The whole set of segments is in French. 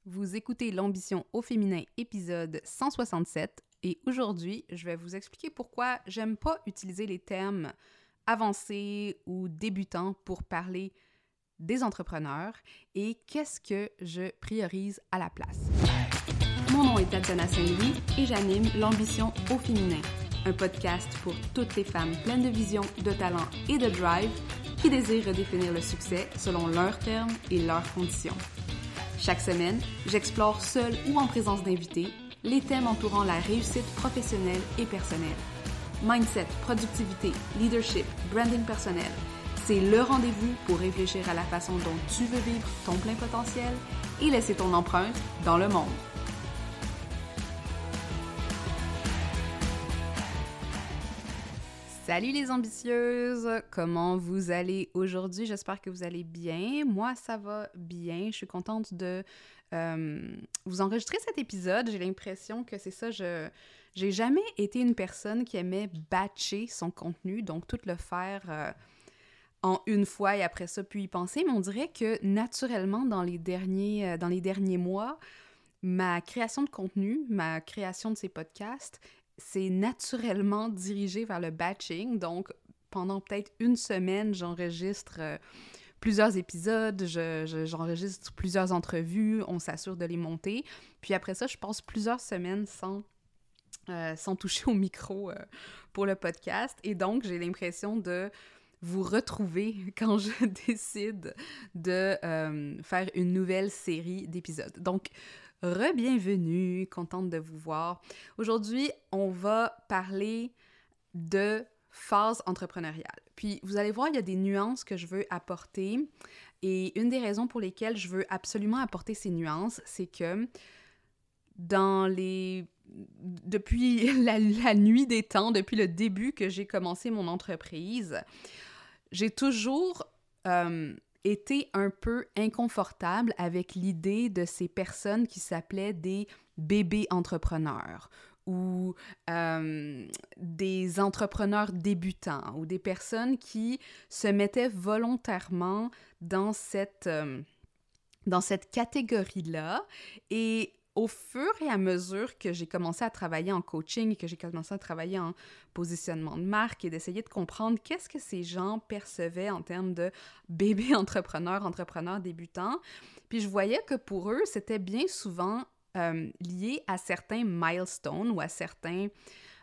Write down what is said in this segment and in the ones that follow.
Vous écoutez l'ambition au féminin, épisode 167, et aujourd'hui, je vais vous expliquer pourquoi j'aime pas utiliser les termes avancés ou débutants pour parler des entrepreneurs et qu'est-ce que je priorise à la place. Mon nom est Tatiana Saint-Louis et j'anime l'ambition au féminin, un podcast pour toutes les femmes pleines de vision, de talent et de drive qui désirent redéfinir le succès selon leurs termes et leurs conditions. Chaque semaine, j'explore seule ou en présence d'invités les thèmes entourant la réussite professionnelle et personnelle. Mindset, productivité, leadership, branding personnel, c'est le rendez-vous pour réfléchir à la façon dont tu veux vivre ton plein potentiel et laisser ton empreinte dans le monde. Salut les ambitieuses! Comment vous allez aujourd'hui? J'espère que vous allez bien. Moi, ça va bien. Je suis contente de vous enregistrer cet épisode. J'ai l'impression que c'est ça. J'ai jamais été une personne qui aimait batcher son contenu, donc tout le faire en une fois et après ça, puis y penser. Mais on dirait que naturellement, dans les derniers mois, ma création de contenu, ma création de ces podcasts, c'est naturellement dirigé vers le batching. Donc, pendant peut-être une semaine, j'enregistre plusieurs épisodes, j'enregistre plusieurs entrevues, on s'assure de les monter. Puis après ça, je passe plusieurs semaines sans toucher au micro pour le podcast. Et donc, j'ai l'impression de vous retrouver quand je décide de faire une nouvelle série d'épisodes. Donc, re-bienvenue, contente de vous voir. Aujourd'hui, on va parler de phase entrepreneuriale. Puis, vous allez voir, il y a des nuances que je veux apporter. Et une des raisons pour lesquelles je veux absolument apporter ces nuances, c'est que depuis la nuit des temps, depuis le début que j'ai commencé mon entreprise, j'ai toujours été un peu inconfortable avec l'idée de ces personnes qui s'appelaient des bébés entrepreneurs ou des entrepreneurs débutants ou des personnes qui se mettaient volontairement dans cette catégorie-là. Et au fur et à mesure que j'ai commencé à travailler en coaching et que j'ai commencé à travailler en positionnement de marque et d'essayer de comprendre qu'est-ce que ces gens percevaient en termes de bébés entrepreneurs débutants, puis je voyais que pour eux, c'était bien souvent lié à certains milestones ou à certaines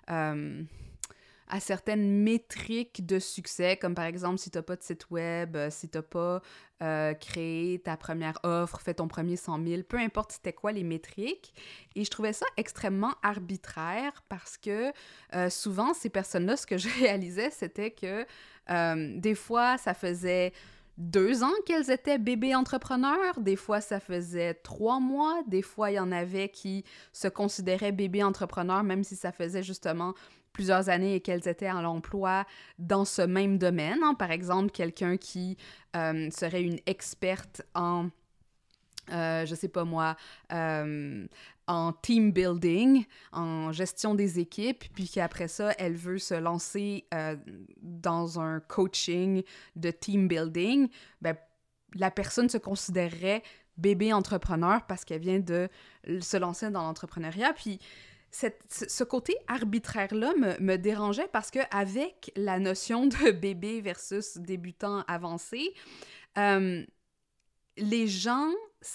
métriques de succès, comme par exemple si tu n'as pas de site web, si tu n'as pas créé ta première offre, fait ton premier 100 000, peu importe c'était quoi les métriques. Et je trouvais ça extrêmement arbitraire parce que souvent, ces personnes-là, ce que je réalisais, c'était que des fois, ça faisait 2 ans qu'elles étaient bébés entrepreneurs, des fois ça faisait 3 mois, des fois il y en avait qui se considéraient bébés entrepreneurs même si ça faisait justement plusieurs années et qu'elles étaient en emploi dans ce même domaine. Hein. Par exemple, quelqu'un qui serait une experte en, je sais pas moi, en team building, en gestion des équipes, puis qu'après ça, elle veut se lancer dans un coaching de team building, ben, la personne se considérerait bébé entrepreneur parce qu'elle vient de se lancer dans l'entrepreneuriat. Puis ce côté arbitraire-là me dérangeait parce qu'avec la notion de bébé versus débutant avancé, les gens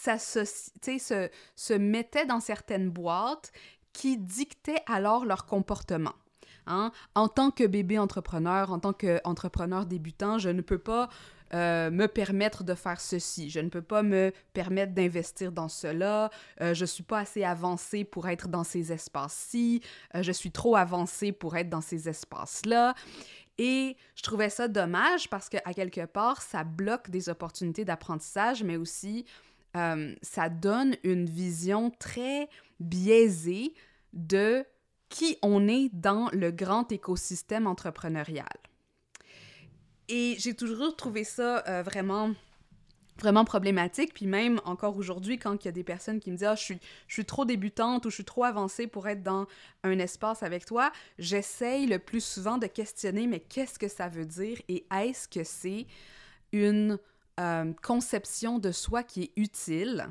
se mettaient dans certaines boîtes qui dictaient alors leur comportement. Hein? En tant que bébé entrepreneur, en tant qu'entrepreneur débutant, je ne peux pas me permettre de faire ceci. Je ne peux pas me permettre d'investir dans cela. Je suis pas assez avancée pour être dans ces espaces-ci. Je suis trop avancée pour être dans ces espaces-là. Et je trouvais ça dommage parce qu'à quelque part, ça bloque des opportunités d'apprentissage, mais aussi ça donne une vision très biaisée de qui on est dans le grand écosystème entrepreneurial. Et j'ai toujours trouvé ça vraiment problématique, puis même encore aujourd'hui, quand il y a des personnes qui me disent « Ah, je suis trop débutante » ou « Je suis trop avancée pour être dans un espace avec toi », j'essaye le plus souvent de questionner « Mais qu'est-ce que ça veut dire? Et est-ce que c'est une conception de soi qui est utile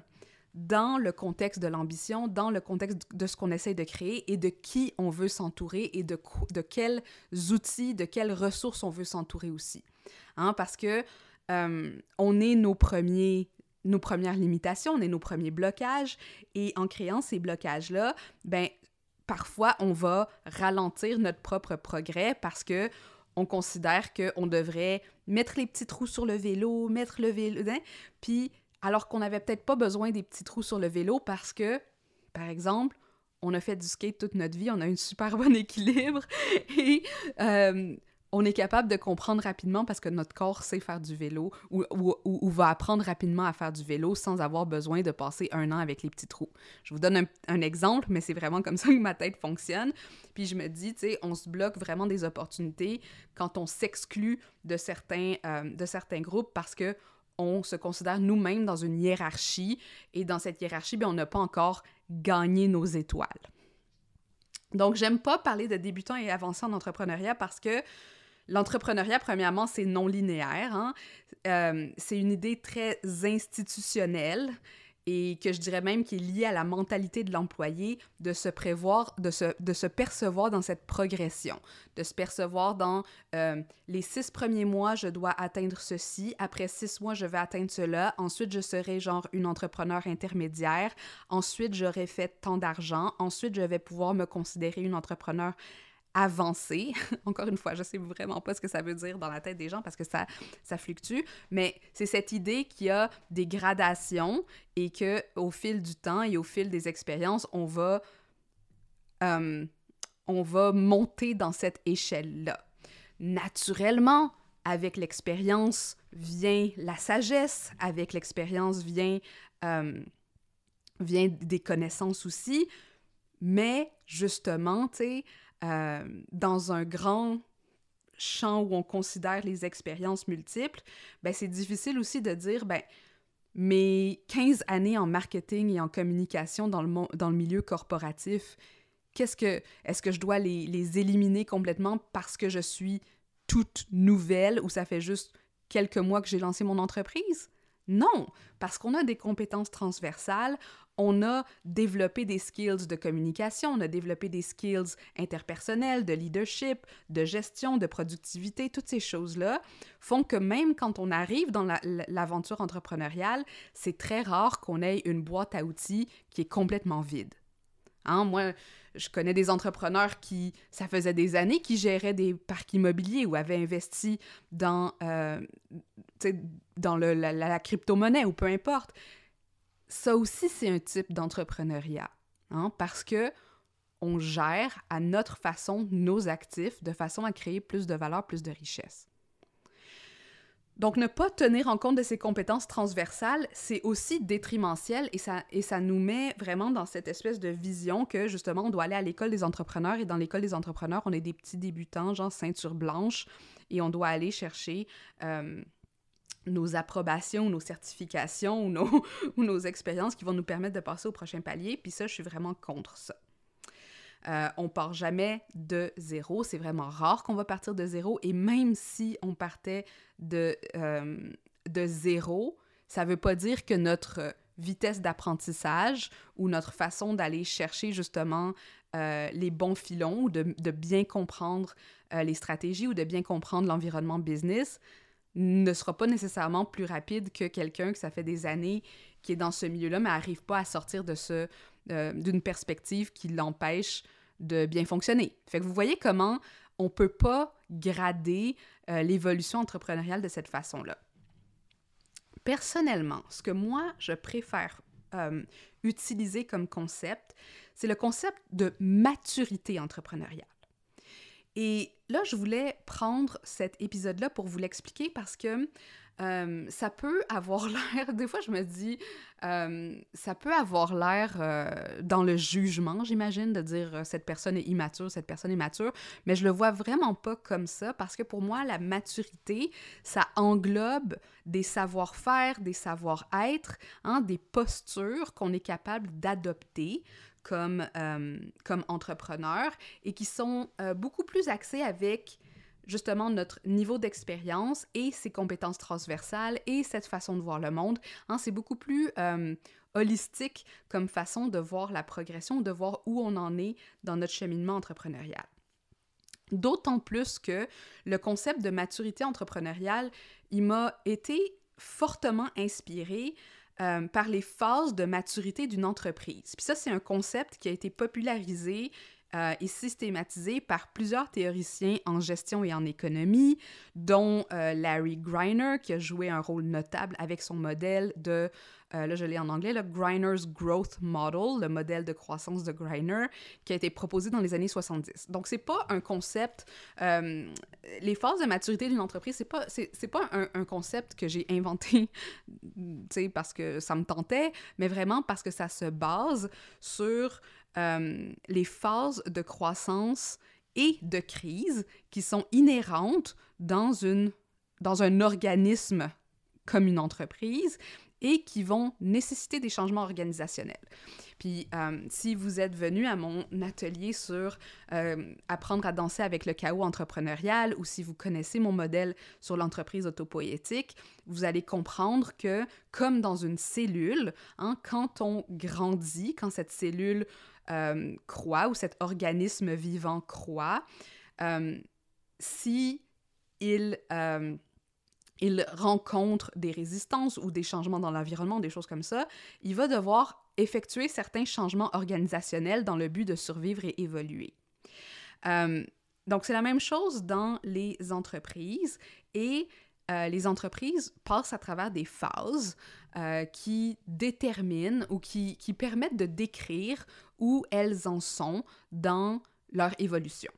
dans le contexte de l'ambition, dans le contexte de ce qu'on essaie de créer et de qui on veut s'entourer et de quels outils, de quelles ressources on veut s'entourer aussi. Hein? Parce que on est nos premières limitations, on est nos premiers blocages, et en créant ces blocages-là, ben parfois on va ralentir notre propre progrès parce que on considère qu'on devrait mettre les petits trous sur le vélo, mettre le vélo, hein? Puis alors qu'on n'avait peut-être pas besoin des petits trous sur le vélo parce que, par exemple, on a fait du skate toute notre vie, on a un super bon équilibre et on est capable de comprendre rapidement parce que notre corps sait faire du vélo ou va apprendre rapidement à faire du vélo sans avoir besoin de passer 1 an avec les petits trous. Je vous donne un exemple, mais c'est vraiment comme ça que ma tête fonctionne. Puis je me dis, tu sais, on se bloque vraiment des opportunités quand on s'exclut de certains groupes parce que on se considère nous-mêmes dans une hiérarchie et dans cette hiérarchie, bien, on n'a pas encore gagné nos étoiles. Donc, j'aime pas parler de débutants et avancés en entrepreneuriat parce que l'entrepreneuriat, premièrement, c'est non linéaire. Hein? C'est une idée très institutionnelle et que je dirais même qui est liée à la mentalité de l'employé de se prévoir, de se percevoir dans cette progression, de se percevoir dans les 6 premiers mois, je dois atteindre ceci, après 6 mois, je vais atteindre cela, ensuite, je serai genre une entrepreneur intermédiaire, ensuite, j'aurai fait tant d'argent, ensuite, je vais pouvoir me considérer une entrepreneur avancé. Encore une fois, je sais vraiment pas ce que ça veut dire dans la tête des gens parce que ça fluctue, mais c'est cette idée qu'il y a des gradations et que au fil du temps et au fil des expériences, on va monter dans cette échelle-là. Naturellement, avec l'expérience vient la sagesse, avec l'expérience vient des connaissances aussi, mais justement, tu sais, dans un grand champ où on considère les expériences multiples, ben c'est difficile aussi de dire, ben mes 15 années en marketing et en communication dans le milieu corporatif, est-ce que je dois les éliminer complètement parce que je suis toute nouvelle ou ça fait juste quelques mois que j'ai lancé mon entreprise? Non, parce qu'on a des compétences transversales, on a développé des skills de communication, on a développé des skills interpersonnels, de leadership, de gestion, de productivité, toutes ces choses-là font que même quand on arrive dans l'aventure entrepreneuriale, c'est très rare qu'on ait une boîte à outils qui est complètement vide. Hein, moi, je connais des entrepreneurs qui, ça faisait des années, qui géraient des parcs immobiliers ou avaient investi dans la crypto-monnaie ou peu importe. Ça aussi, c'est un type d'entrepreneuriat, hein, parce que on gère à notre façon nos actifs de façon à créer plus de valeur, plus de richesse. Donc, ne pas tenir en compte de ces compétences transversales, c'est aussi détrimentiel et ça nous met vraiment dans cette espèce de vision que, justement, on doit aller à l'école des entrepreneurs et dans l'école des entrepreneurs, on est des petits débutants, genre ceinture blanche, et on doit aller chercher nos approbations, nos certifications ou nos expériences qui vont nous permettre de passer au prochain palier, puis ça, je suis vraiment contre ça. On part jamais de zéro, c'est vraiment rare qu'on va partir de zéro, et même si on partait de zéro, ça veut pas dire que notre vitesse d'apprentissage ou notre façon d'aller chercher justement les bons filons ou de bien comprendre les stratégies ou de bien comprendre l'environnement business ne sera pas nécessairement plus rapide que quelqu'un que ça fait des années qui est dans ce milieu-là, mais n'arrive pas à sortir d'une perspective qui l'empêche de bien fonctionner. Fait que vous voyez comment on ne peut pas grader l'évolution entrepreneuriale de cette façon-là. Personnellement, ce que moi, je préfère utiliser comme concept, c'est le concept de maturité entrepreneuriale. Et là, je voulais prendre cet épisode-là pour vous l'expliquer parce que ça peut avoir l'air, des fois je me dis, ça peut avoir l'air dans le jugement, j'imagine, de dire cette personne est immature, cette personne est mature, mais je le vois vraiment pas comme ça parce que pour moi, la maturité, ça englobe des savoir-faire, des savoir-être, hein, des postures qu'on est capable d'adopter comme entrepreneur et qui sont beaucoup plus axés avec justement notre niveau d'expérience et ses compétences transversales et cette façon de voir le monde. Hein, c'est beaucoup plus holistique comme façon de voir la progression, de voir où on en est dans notre cheminement entrepreneurial. D'autant plus que le concept de maturité entrepreneuriale, il m'a été fortement inspiré par les phases de maturité d'une entreprise. Puis ça, c'est un concept qui a été popularisé et systématisé par plusieurs théoriciens en gestion et en économie, dont Larry Greiner, qui a joué un rôle notable avec son modèle de, là je l'ai en anglais, le Greiner's Growth Model, le modèle de croissance de Greiner, qui a été proposé dans les années 70. Donc, c'est pas un concept... les phases de maturité d'une entreprise, c'est pas un concept que j'ai inventé, tu sais, parce que ça me tentait, mais vraiment parce que ça se base sur les phases de croissance et de crise qui sont inhérentes dans un organisme comme une entreprise et qui vont nécessiter des changements organisationnels. Puis, si vous êtes venu à mon atelier sur apprendre à danser avec le chaos entrepreneurial ou si vous connaissez mon modèle sur l'entreprise autopoétique, vous allez comprendre que, comme dans une cellule, hein, quand on grandit, quand cette cellule croît ou cet organisme vivant croît, si il rencontre des résistances ou des changements dans l'environnement, des choses comme ça, il va devoir effectuer certains changements organisationnels dans le but de survivre et évoluer. Donc, c'est la même chose dans les entreprises et les entreprises passent à travers des phases qui déterminent ou qui permettent de décrire où elles en sont dans leur évolution.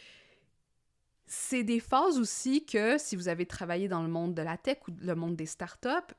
C'est des phases aussi que, si vous avez travaillé dans le monde de la tech ou le monde des startups,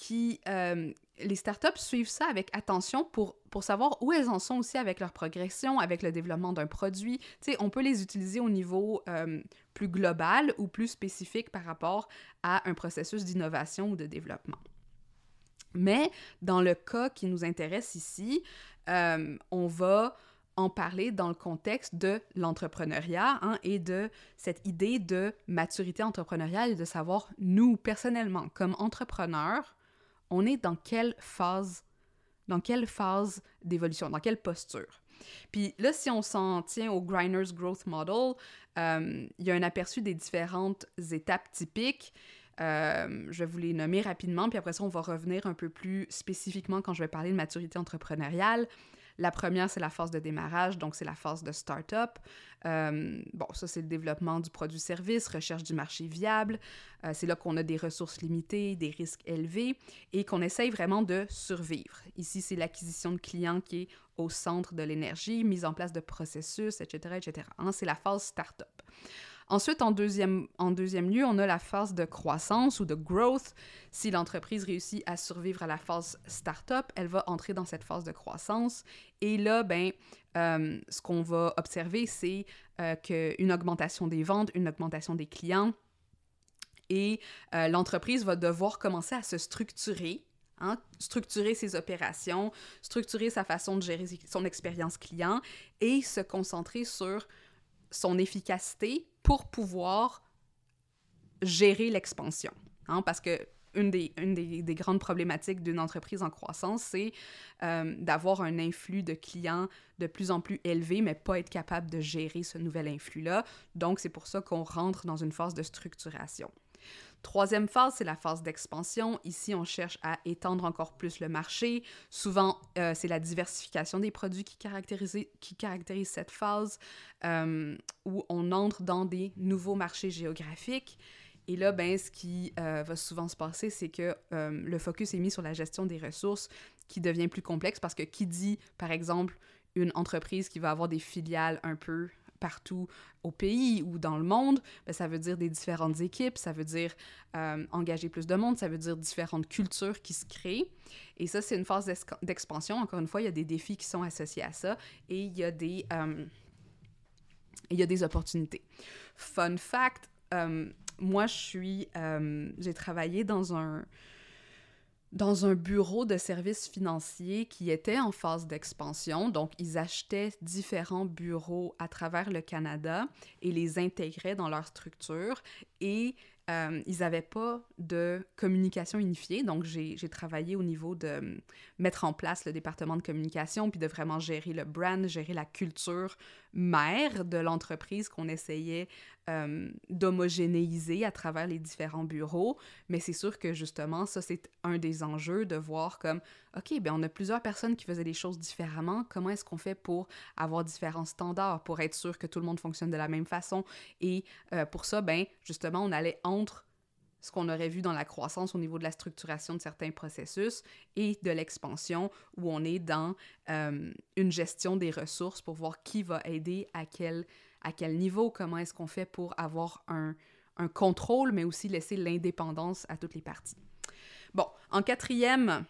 les startups suivent ça avec attention pour savoir où elles en sont aussi avec leur progression, avec le développement d'un produit. Tu sais, on peut les utiliser au niveau plus global ou plus spécifique par rapport à un processus d'innovation ou de développement. Mais dans le cas qui nous intéresse ici, on va en parler dans le contexte de l'entrepreneuriat hein, et de cette idée de maturité entrepreneuriale et de savoir, nous, personnellement, comme entrepreneurs, on est dans quelle phase d'évolution, dans quelle posture. Puis là, si on s'en tient au Greiner's Growth Model, il y a un aperçu des différentes étapes typiques. Je vais vous les nommer rapidement, puis après ça, on va revenir un peu plus spécifiquement quand je vais parler de maturité entrepreneuriale. La première, c'est la phase de démarrage, donc c'est la phase de start-up. Bon, ça, c'est le développement du produit-service, recherche du marché viable. C'est là qu'on a des ressources limitées, des risques élevés et qu'on essaye vraiment de survivre. Ici, c'est l'acquisition de clients qui est au centre de l'énergie, mise en place de processus, etc., etc. Hein, c'est la phase start-up. Ensuite, en deuxième lieu, on a la phase de croissance ou de growth. Si l'entreprise réussit à survivre à la phase start-up, elle va entrer dans cette phase de croissance. Et là, ce qu'on va observer, c'est qu'une augmentation des ventes, une augmentation des clients, et l'entreprise va devoir commencer à se structurer, hein, structurer ses opérations, structurer sa façon de gérer son expérience client et se concentrer sur son efficacité pour pouvoir gérer l'expansion. Hein, parce que une des grandes problématiques d'une entreprise en croissance, c'est d'avoir un influx de clients de plus en plus élevé, mais pas être capable de gérer ce nouvel influx-là. Donc, c'est pour ça qu'on rentre dans une phase de structuration. Troisième phase, c'est la phase d'expansion. Ici, on cherche à étendre encore plus le marché. Souvent, c'est la diversification des produits qui caractérise cette phase où on entre dans des nouveaux marchés géographiques. Et là, ce qui va souvent se passer, c'est que le focus est mis sur la gestion des ressources qui devient plus complexe parce que qui dit, par exemple, une entreprise qui va avoir des filiales un peu partout au pays ou dans le monde, ça veut dire des différentes équipes, ça veut dire engager plus de monde, ça veut dire différentes cultures qui se créent. Et ça, c'est une phase d'expansion. Encore une fois, il y a des défis qui sont associés à ça et il y a des opportunités. Fun fact, moi, j'ai travaillé dans un bureau de services financiers qui était en phase d'expansion. Donc, ils achetaient différents bureaux à travers le Canada et les intégraient dans leur structure. Et ils n'avaient pas de communication unifiée. Donc, j'ai travaillé au niveau de mettre en place le département de communication, puis de vraiment gérer le brand, gérer la culture mère de l'entreprise qu'on essayait d'homogénéiser à travers les différents bureaux. Mais c'est sûr que, justement, ça, c'est un des enjeux de voir comme, OK, bien, on a plusieurs personnes qui faisaient les choses différemment. Comment est-ce qu'on fait pour avoir différents standards, pour être sûr que tout le monde fonctionne de la même façon? Et pour ça, ben justement, on allait entre ce qu'on aurait vu dans la croissance au niveau de la structuration de certains processus et de l'expansion, où on est dans une gestion des ressources pour voir qui va aider à quel niveau, comment est-ce qu'on fait pour avoir un contrôle, mais aussi laisser l'indépendance à toutes les parties. Bon, en quatrième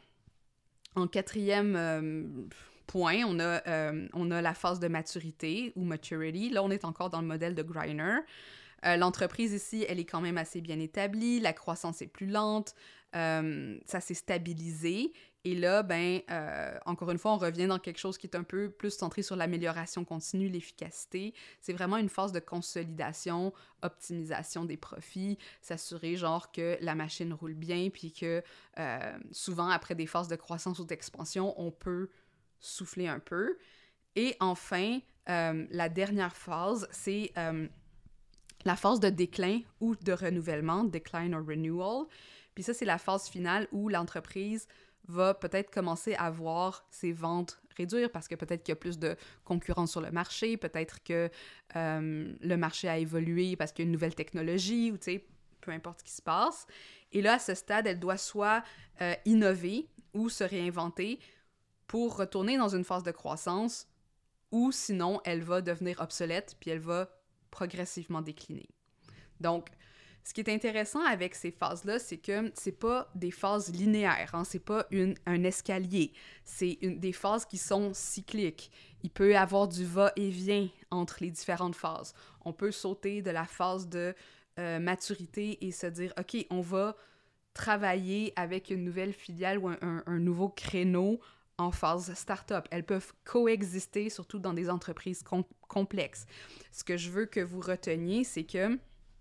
point, on a la phase de maturité ou maturity. Là, on est encore dans le modèle de Greiner. L'entreprise ici, elle est quand même assez bien établie, la croissance est plus lente, ça s'est stabilisé. Et là, encore une fois, on revient dans quelque chose qui est un peu plus centré sur l'amélioration continue, l'efficacité. C'est vraiment une phase de consolidation, optimisation des profits, s'assurer genre que la machine roule bien, puis que souvent, après des phases de croissance ou d'expansion, on peut souffler un peu. Et enfin, la dernière phase, c'est la phase de déclin ou de renouvellement, decline or renewal. Puis ça, c'est la phase finale où l'entreprise va peut-être commencer à voir ses ventes réduire parce que peut-être qu'il y a plus de concurrence sur le marché, peut-être que le marché a évolué parce qu'il y a une nouvelle technologie ou, tu sais, peu importe ce qui se passe. Et là, à ce stade, elle doit soit innover ou se réinventer pour retourner dans une phase de croissance ou sinon, elle va devenir obsolète puis elle va progressivement décliner. Donc, ce qui est intéressant avec ces phases-là, c'est que c'est pas des phases linéaires, hein? C'est pas un escalier, c'est des phases qui sont cycliques. Il peut y avoir du va-et-vient entre les différentes phases. On peut sauter de la phase de maturité et se dire, OK, on va travailler avec une nouvelle filiale ou un nouveau créneau en phase start-up. Elles peuvent coexister, surtout dans des entreprises complexes. Ce que je veux que vous reteniez, c'est que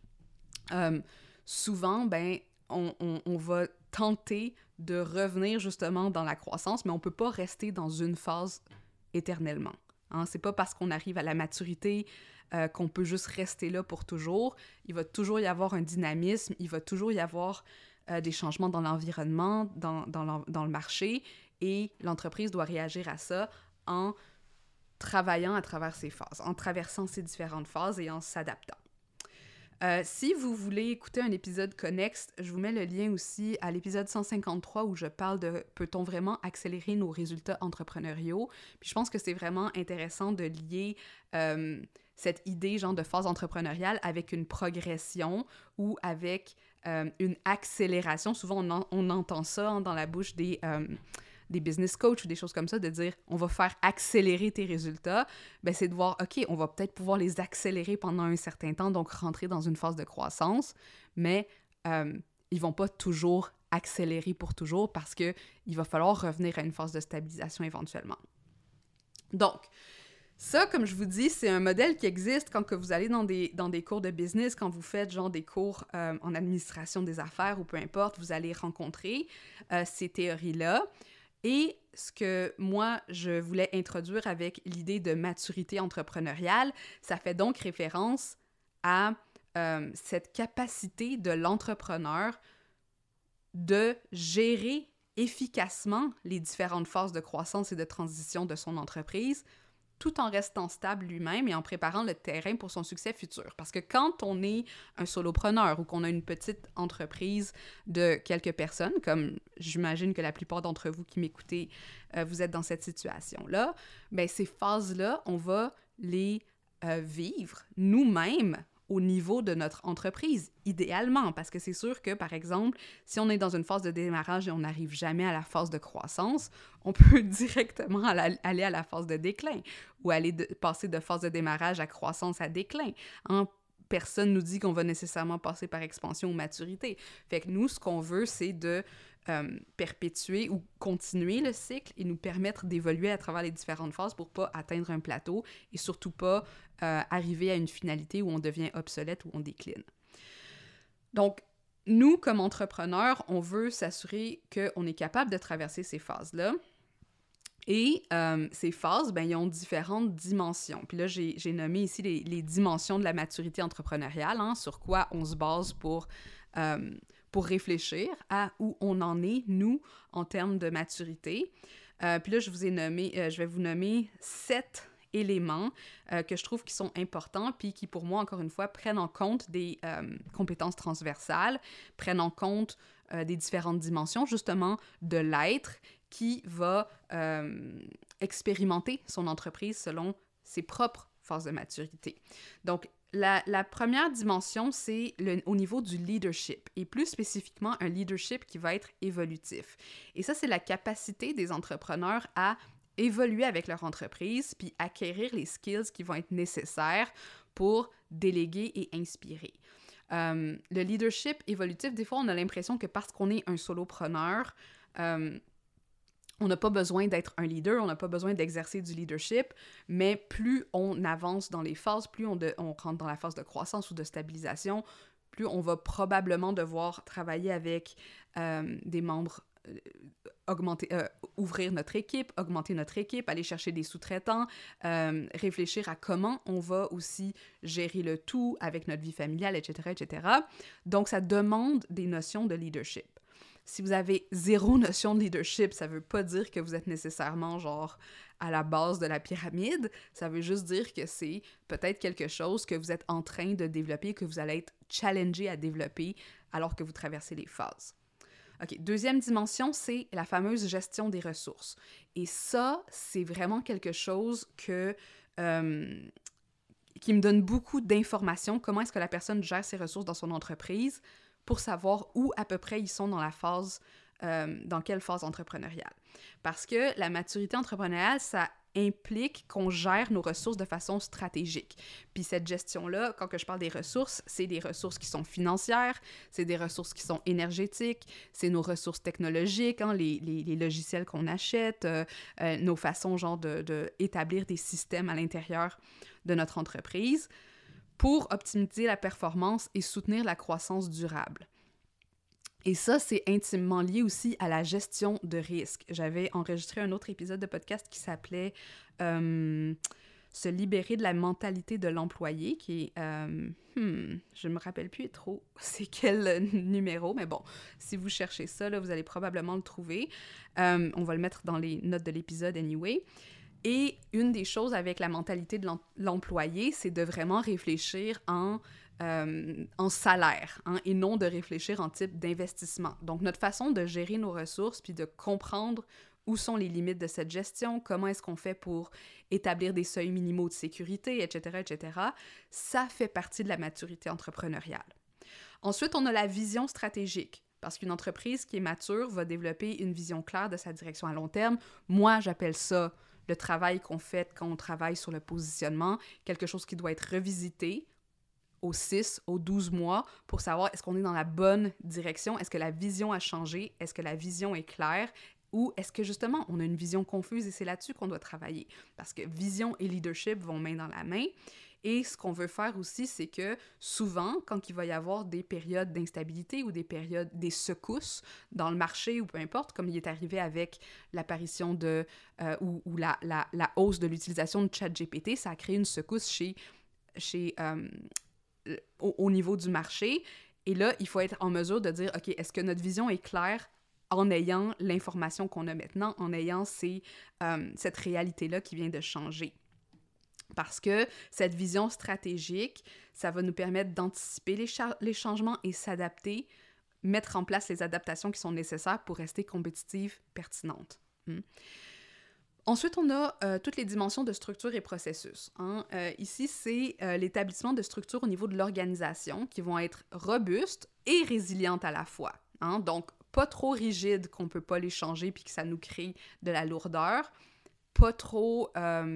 souvent, on va tenter de revenir justement dans la croissance, mais on ne peut pas rester dans une phase éternellement. Hein? C'est pas parce qu'on arrive à la maturité qu'on peut juste rester là pour toujours. Il va toujours y avoir un dynamisme, il va toujours y avoir des changements dans l'environnement, dans le marché, et l'entreprise doit réagir à ça en travaillant à travers ces phases, en traversant ces différentes phases et en s'adaptant. Si vous voulez écouter un épisode connexe, je vous mets le lien aussi à l'épisode 153 où je parle de « Peut-on vraiment accélérer nos résultats entrepreneuriaux? » Puis je pense que c'est vraiment intéressant de lier cette idée genre de phase entrepreneuriale avec une progression ou avec une accélération. Souvent, on entend ça hein, dans la bouche des business coachs ou des choses comme ça, de dire on va faire accélérer tes résultats, ben c'est de voir, OK, on va peut-être pouvoir les accélérer pendant un certain temps, donc rentrer dans une phase de croissance, mais ils vont pas toujours accélérer pour toujours parce qu'il va falloir revenir à une phase de stabilisation éventuellement. Donc, ça, comme je vous dis, c'est un modèle qui existe quand que vous allez dans des cours de business, quand vous faites genre des cours en administration des affaires ou peu importe, vous allez rencontrer ces théories-là. Et ce que moi, je voulais introduire avec l'idée de maturité entrepreneuriale, ça fait donc référence à cette capacité de l'entrepreneur de gérer efficacement les différentes phases de croissance et de transition de son entreprise, tout en restant stable lui-même et en préparant le terrain pour son succès futur. Parce que quand on est un solopreneur ou qu'on a une petite entreprise de quelques personnes, comme j'imagine que la plupart d'entre vous qui m'écoutez, vous êtes dans cette situation-là, bien ces phases-là, on va les vivre nous-mêmes au niveau de notre entreprise, idéalement, parce que c'est sûr que, par exemple, si on est dans une phase de démarrage et on n'arrive jamais à la phase de croissance, on peut directement aller à la phase de déclin ou passer de phase de démarrage à croissance à déclin. Hein? Personne nous dit qu'on va nécessairement passer par expansion ou maturité. Fait que nous, ce qu'on veut, c'est de perpétuer ou continuer le cycle et nous permettre d'évoluer à travers les différentes phases pour pas atteindre un plateau et surtout pas arriver à une finalité où on devient obsolète ou on décline. Donc, nous, comme entrepreneurs, on veut s'assurer qu'on est capable de traverser ces phases-là. Et ces phases, ben, ils ont différentes dimensions. Puis là, j'ai nommé ici les dimensions de la maturité entrepreneuriale, hein, sur quoi on se base pour réfléchir à où on en est, nous, en termes de maturité. Puis là, je vais vous nommer 7 éléments que je trouve qui sont importants, puis qui, pour moi, encore une fois, prennent en compte des compétences transversales, prennent en compte des différentes dimensions, justement, de l'être, qui va expérimenter son entreprise selon ses propres phases de maturité. Donc, la première dimension, c'est au niveau du leadership, et plus spécifiquement un leadership qui va être évolutif. Et ça, c'est la capacité des entrepreneurs à évoluer avec leur entreprise, puis acquérir les skills qui vont être nécessaires pour déléguer et inspirer. Le leadership évolutif, des fois, on a l'impression que parce qu'on est un solopreneur, on n'a pas besoin d'être un leader, on n'a pas besoin d'exercer du leadership, mais plus on avance dans les phases, plus on rentre dans la phase de croissance ou de stabilisation, plus on va probablement devoir travailler avec des membres, ouvrir notre équipe, augmenter notre équipe, aller chercher des sous-traitants, réfléchir à comment on va aussi gérer le tout avec notre vie familiale, etc., etc. Donc, ça demande des notions de leadership. Si vous avez zéro notion de leadership, ça veut pas dire que vous êtes nécessairement genre à la base de la pyramide, ça veut juste dire que c'est peut-être quelque chose que vous êtes en train de développer, que vous allez être challengé à développer alors que vous traversez les phases. OK, deuxième dimension, c'est la fameuse gestion des ressources. Et ça, c'est vraiment quelque chose qui me donne beaucoup d'informations. Comment est-ce que la personne gère ses ressources dans son entreprise pour savoir où à peu près ils sont dans la phase, dans quelle phase entrepreneuriale. Parce que la maturité entrepreneuriale, ça implique qu'on gère nos ressources de façon stratégique. Puis cette gestion-là, quand que je parle des ressources, c'est des ressources qui sont financières, c'est des ressources qui sont énergétiques, c'est nos ressources technologiques, hein, les logiciels qu'on achète, nos façons genre de établir des systèmes à l'intérieur de notre entreprise pour optimiser la performance et soutenir la croissance durable. Et ça, c'est intimement lié aussi à la gestion de risque. J'avais enregistré un autre épisode de podcast qui s'appelait Se libérer de la mentalité de l'employé, qui est... je me rappelle plus trop c'est quel numéro, mais bon, si vous cherchez ça, là, vous allez probablement le trouver. On va le mettre dans les notes de l'épisode anyway. Et une des choses avec la mentalité de l'employé, c'est de vraiment réfléchir en salaire, hein, et non de réfléchir en type d'investissement. Donc, notre façon de gérer nos ressources, puis de comprendre où sont les limites de cette gestion, comment est-ce qu'on fait pour établir des seuils minimaux de sécurité, etc., etc., ça fait partie de la maturité entrepreneuriale. Ensuite, on a la vision stratégique. Parce qu'une entreprise qui est mature va développer une vision claire de sa direction à long terme. Moi, j'appelle ça le travail qu'on fait quand on travaille sur le positionnement, quelque chose qui doit être revisité aux 6, aux 12 mois pour savoir est-ce qu'on est dans la bonne direction, est-ce que la vision a changé, est-ce que la vision est claire ou est-ce que justement on a une vision confuse et c'est là-dessus qu'on doit travailler. Parce que vision et leadership vont main dans la main. Et ce qu'on veut faire aussi, c'est que souvent, quand il va y avoir des périodes d'instabilité ou des secousses dans le marché ou peu importe, comme il est arrivé avec l'apparition ou la hausse de l'utilisation de ChatGPT, ça a créé une secousse au niveau du marché. Et là, il faut être en mesure de dire, OK, est-ce que notre vision est claire en ayant l'information qu'on a maintenant, en ayant cette réalité-là qui vient de changer? Parce que cette vision stratégique, ça va nous permettre d'anticiper les changements et s'adapter, mettre en place les adaptations qui sont nécessaires pour rester compétitive, pertinente. Ensuite, on a toutes les dimensions de structure et processus. Hein. Ici, c'est l'établissement de structures au niveau de l'organisation qui vont être robustes et résilientes à la fois. Hein. Donc, pas trop rigides qu'on ne peut pas les changer puis que ça nous crée de la lourdeur, pas trop...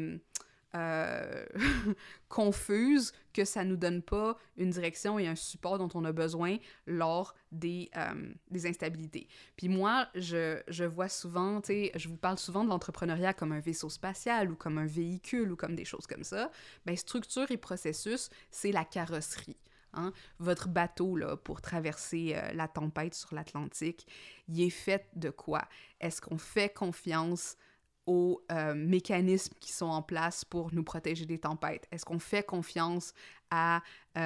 confuse, que ça nous donne pas une direction et un support dont on a besoin lors des instabilités. Puis moi, je vois souvent, tu sais, je vous parle souvent de l'entrepreneuriat comme un vaisseau spatial ou comme un véhicule ou comme des choses comme ça. Bien, structure et processus, c'est la carrosserie. Hein? Votre bateau, là, pour traverser la tempête sur l'Atlantique, il est fait de quoi? Est-ce qu'on fait confiance aux mécanismes qui sont en place pour nous protéger des tempêtes? Est-ce qu'on fait confiance à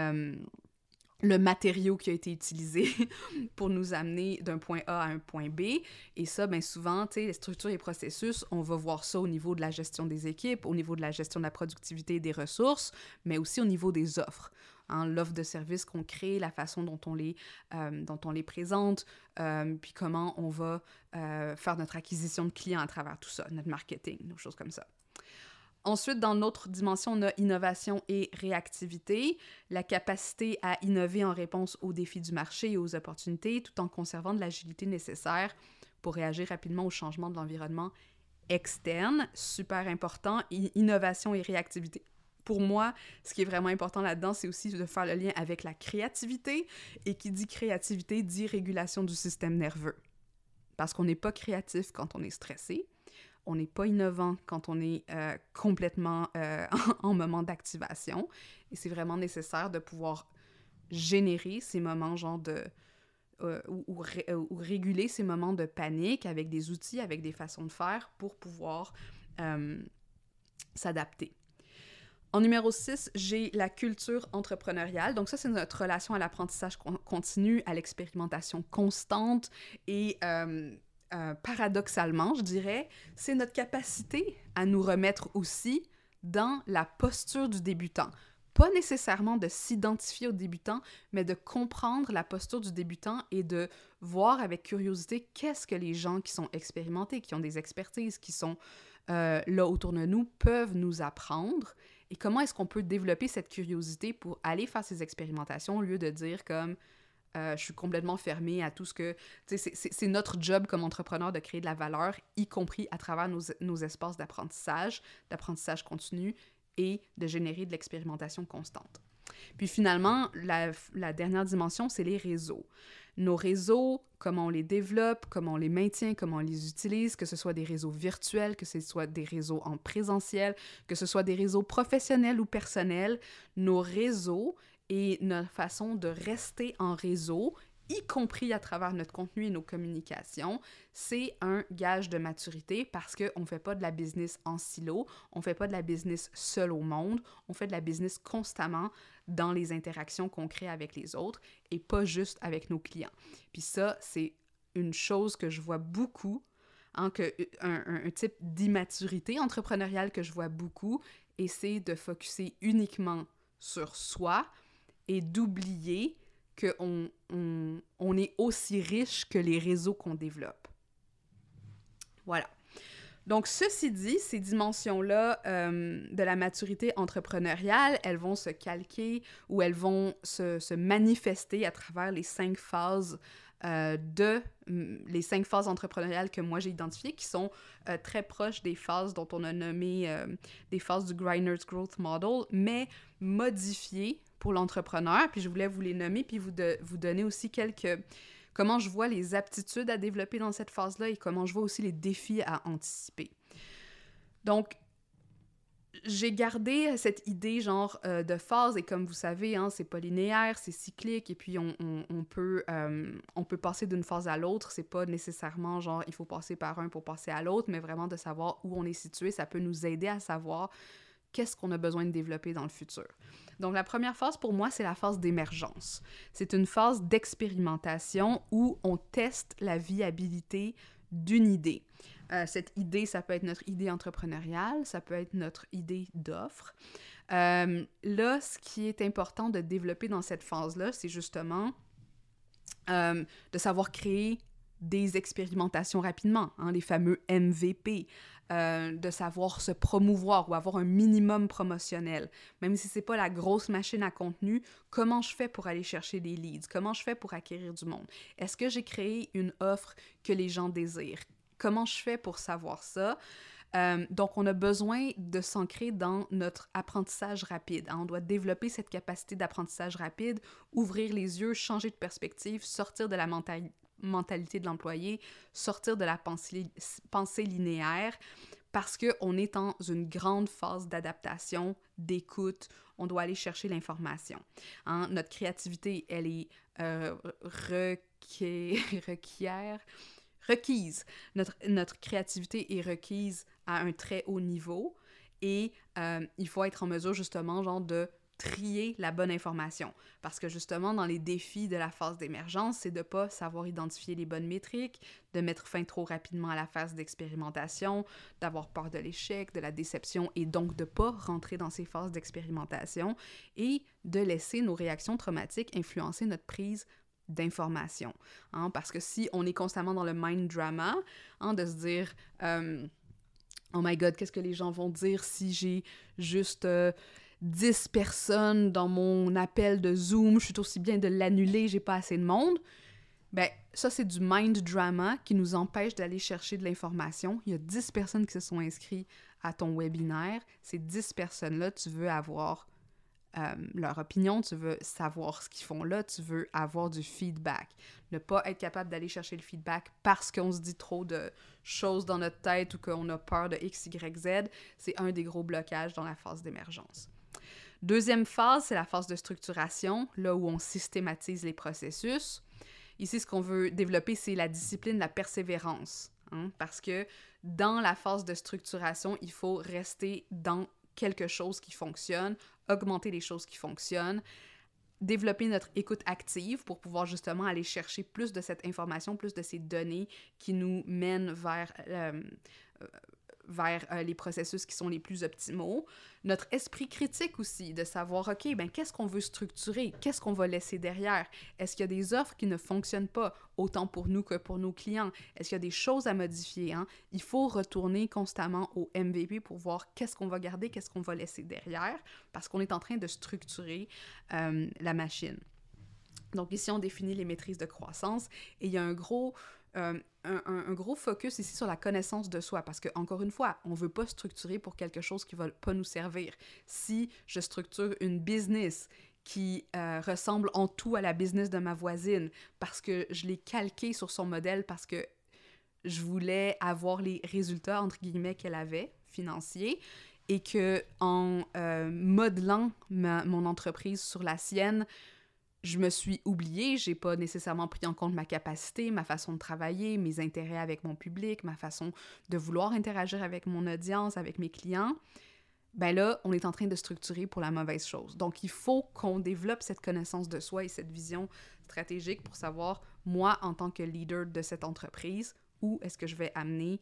le matériau qui a été utilisé pour nous amener d'un point A à un point B? Et ça, bien souvent, tu sais, les structures et processus, on va voir ça au niveau de la gestion des équipes, au niveau de la gestion de la productivité et des ressources, mais aussi au niveau des offres. Hein, l'offre de service qu'on crée, la façon dont on les présente, puis comment on va faire notre acquisition de clients à travers tout ça, notre marketing, nos choses comme ça. Ensuite, dans notre dimension, on a innovation et réactivité, la capacité à innover en réponse aux défis du marché et aux opportunités, tout en conservant de l'agilité nécessaire pour réagir rapidement aux changements de l'environnement externe. Super important, innovation et réactivité. Pour moi, ce qui est vraiment important là-dedans, c'est aussi de faire le lien avec la créativité. Et qui dit créativité, dit régulation du système nerveux. Parce qu'on n'est pas créatif quand on est stressé. On n'est pas innovant quand on est complètement en moment d'activation. Et c'est vraiment nécessaire de pouvoir générer ces moments genre de... ou réguler ces moments de panique avec des outils, avec des façons de faire pour pouvoir s'adapter. En numéro 6, j'ai la culture entrepreneuriale. Donc ça, c'est notre relation à l'apprentissage continu, à l'expérimentation constante et paradoxalement, je dirais, c'est notre capacité à nous remettre aussi dans la posture du débutant. Pas nécessairement de s'identifier au débutant, mais de comprendre la posture du débutant et de voir avec curiosité qu'est-ce que les gens qui sont expérimentés, qui ont des expertises, qui sont là autour de nous, peuvent nous apprendre. Et comment est-ce qu'on peut développer cette curiosité pour aller faire ces expérimentations au lieu de dire comme je suis complètement fermée à tout ce que... C'est notre job comme entrepreneur de créer de la valeur, y compris à travers nos espaces d'apprentissage continu et de générer de l'expérimentation constante. Puis finalement, la dernière dimension, c'est les réseaux. Nos réseaux, comment on les développe, comment on les maintient, comment on les utilise, que ce soit des réseaux virtuels, que ce soit des réseaux en présentiel, que ce soit des réseaux professionnels ou personnels, nos réseaux et notre façon de rester en réseau, y compris à travers notre contenu et nos communications, c'est un gage de maturité parce qu'on ne fait pas de la business en silo, on ne fait pas de la business seul au monde, on fait de la business constamment dans les interactions qu'on crée avec les autres et pas juste avec nos clients. Puis ça, c'est une chose que je vois beaucoup, hein, un type d'immaturité entrepreneuriale que je vois beaucoup, et c'est de focusser uniquement sur soi et d'oublier qu'on est aussi riche que les réseaux qu'on développe. Voilà. Donc, ceci dit, ces dimensions-là de la maturité entrepreneuriale, elles vont se calquer ou elles vont se manifester à travers les 5 phases les 5 phases entrepreneuriales que moi j'ai identifiées, qui sont très proches des phases dont on a nommé des phases du Griner's Growth Model, mais modifiées pour l'entrepreneur. Puis je voulais vous les nommer, puis vous donner aussi comment je vois les aptitudes à développer dans cette phase-là et comment je vois aussi les défis à anticiper. Donc, j'ai gardé cette idée genre de phase, et comme vous savez, hein, c'est pas linéaire, c'est cyclique, et puis on peut passer d'une phase à l'autre. C'est pas nécessairement genre il faut passer par un pour passer à l'autre, mais vraiment de savoir où on est situé, ça peut nous aider à savoir qu'est-ce qu'on a besoin de développer dans le futur. Donc, la première phase, pour moi, c'est la phase d'émergence. C'est une phase d'expérimentation où on teste la viabilité d'une idée. Cette idée, ça peut être notre idée entrepreneuriale, ça peut être notre idée d'offre. Là, ce qui est important de développer dans cette phase-là, c'est justement de savoir créer des expérimentations rapidement, hein, les fameux MVP, de savoir se promouvoir ou avoir un minimum promotionnel. Même si c'est pas la grosse machine à contenu, comment je fais pour aller chercher des leads? Comment je fais pour acquérir du monde? Est-ce que j'ai créé une offre que les gens désirent? Comment je fais pour savoir ça? Donc, on a besoin de s'ancrer dans notre apprentissage rapide. Hein? On doit développer cette capacité d'apprentissage rapide, ouvrir les yeux, changer de perspective, sortir de la mentalité de l'employé, sortir de la pensée linéaire parce qu'on est dans une grande phase d'adaptation, d'écoute, on doit aller chercher l'information. Hein? Notre créativité, elle est requise. Notre créativité est requise à un très haut niveau et il faut être en mesure justement genre de trier la bonne information. Parce que justement, dans les défis de la phase d'émergence, c'est de ne pas savoir identifier les bonnes métriques, de mettre fin trop rapidement à la phase d'expérimentation, d'avoir peur de l'échec, de la déception et donc de ne pas rentrer dans ces phases d'expérimentation et de laisser nos réactions traumatiques influencer notre prise d'information. Hein? Parce que si on est constamment dans le mind drama, hein, de se dire oh my god, qu'est-ce que les gens vont dire si j'ai juste 10 personnes dans mon appel de Zoom, je suis aussi bien de l'annuler, j'ai pas assez de monde. Ben, ça, c'est du mind drama qui nous empêche d'aller chercher de l'information. Il y a 10 personnes qui se sont inscrites à ton webinaire. Ces 10 personnes-là, tu veux avoir leur opinion, tu veux savoir ce qu'ils font là, tu veux avoir du feedback. Ne pas être capable d'aller chercher le feedback parce qu'on se dit trop de choses dans notre tête ou qu'on a peur de X, Y, Z, c'est un des gros blocages dans la phase d'émergence. Deuxième phase, c'est la phase de structuration, là où on systématise les processus. Ici, ce qu'on veut développer, c'est la discipline, la persévérance. Hein, parce que dans la phase de structuration, il faut rester dans quelque chose qui fonctionne, augmenter les choses qui fonctionnent, développer notre écoute active pour pouvoir justement aller chercher plus de cette information, plus de ces données qui nous mènent vers les processus qui sont les plus optimaux. Notre esprit critique aussi, de savoir, OK, ben qu'est-ce qu'on veut structurer? Qu'est-ce qu'on va laisser derrière? Est-ce qu'il y a des offres qui ne fonctionnent pas, autant pour nous que pour nos clients? Est-ce qu'il y a des choses à modifier? Hein? Il faut retourner constamment au MVP pour voir qu'est-ce qu'on va garder, qu'est-ce qu'on va laisser derrière, parce qu'on est en train de structurer la machine. Donc ici, on définit les maîtrises de croissance et il y a un gros focus ici sur la connaissance de soi parce que, encore une fois, on ne veut pas structurer pour quelque chose qui ne va pas nous servir. Si je structure une business qui ressemble en tout à la business de ma voisine parce que je l'ai calquée sur son modèle parce que je voulais avoir les résultats, entre guillemets, qu'elle avait, financiers, et que en modelant mon entreprise sur la sienne, je me suis oubliée, j'ai pas nécessairement pris en compte ma capacité, ma façon de travailler, mes intérêts avec mon public, ma façon de vouloir interagir avec mon audience, avec mes clients. Ben là, on est en train de structurer pour la mauvaise chose. Donc, il faut qu'on développe cette connaissance de soi et cette vision stratégique pour savoir, moi, en tant que leader de cette entreprise, où est-ce que je vais amener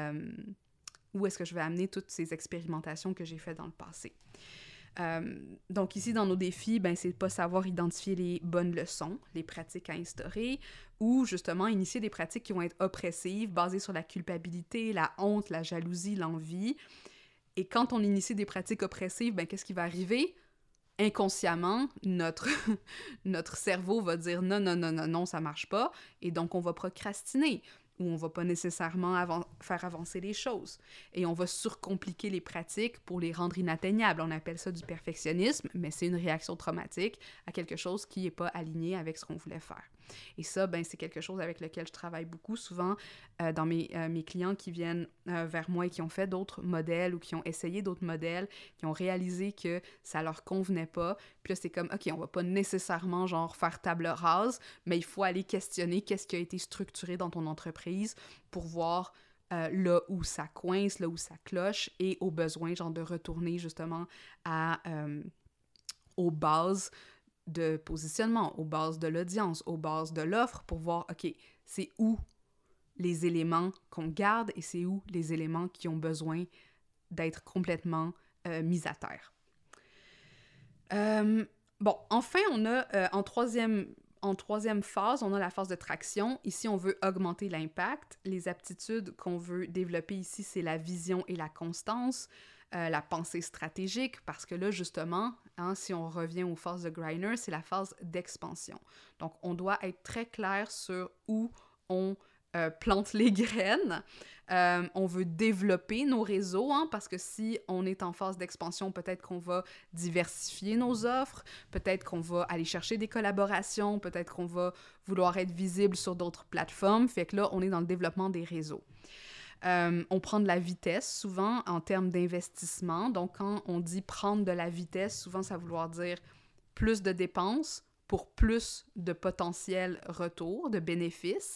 toutes ces expérimentations que j'ai faites dans le passé. Donc ici, dans nos défis, ben, c'est de pas savoir identifier les bonnes leçons, les pratiques à instaurer, ou justement initier des pratiques qui vont être oppressives, basées sur la culpabilité, la honte, la jalousie, l'envie. Et quand on initie des pratiques oppressives, ben, qu'est-ce qui va arriver? Inconsciemment, notre cerveau va dire non, ça marche pas, et donc on va procrastiner. Où on va pas nécessairement faire avancer les choses. Et on va surcompliquer les pratiques pour les rendre inatteignables. On appelle ça du perfectionnisme, mais c'est une réaction traumatique à quelque chose qui n'est pas aligné avec ce qu'on voulait faire. Et ça, ben, c'est quelque chose avec lequel je travaille beaucoup. Souvent, dans mes clients qui viennent vers moi et qui ont fait d'autres modèles ou qui ont essayé d'autres modèles, qui ont réalisé que ça leur convenait pas. Puis là, c'est comme, OK, on va pas nécessairement genre faire table rase, mais il faut aller questionner qu'est-ce qui a été structuré dans ton entreprise pour voir là où ça coince, là où ça cloche et au besoin, genre de retourner justement aux bases de positionnement, aux bases de l'audience, aux bases de l'offre pour voir, OK, c'est où les éléments qu'on garde et c'est où les éléments qui ont besoin d'être complètement mis à terre. Bon, enfin, on a en troisième phase, on a la phase de traction. Ici, on veut augmenter l'impact. Les aptitudes qu'on veut développer ici, c'est la vision et la constance, la pensée stratégique, parce que là, justement, hein, si on revient aux phases de Greiner, c'est la phase d'expansion. Donc, on doit être très clair sur où on plante les graines. On veut développer nos réseaux, hein, parce que si on est en phase d'expansion, peut-être qu'on va diversifier nos offres, peut-être qu'on va aller chercher des collaborations, peut-être qu'on va vouloir être visible sur d'autres plateformes. Fait que là, on est dans le développement des réseaux. On prend de la vitesse, souvent, en termes d'investissement. Donc, quand on dit prendre de la vitesse, souvent, ça veut vouloir dire plus de dépenses pour plus de potentiel retour, de bénéfices.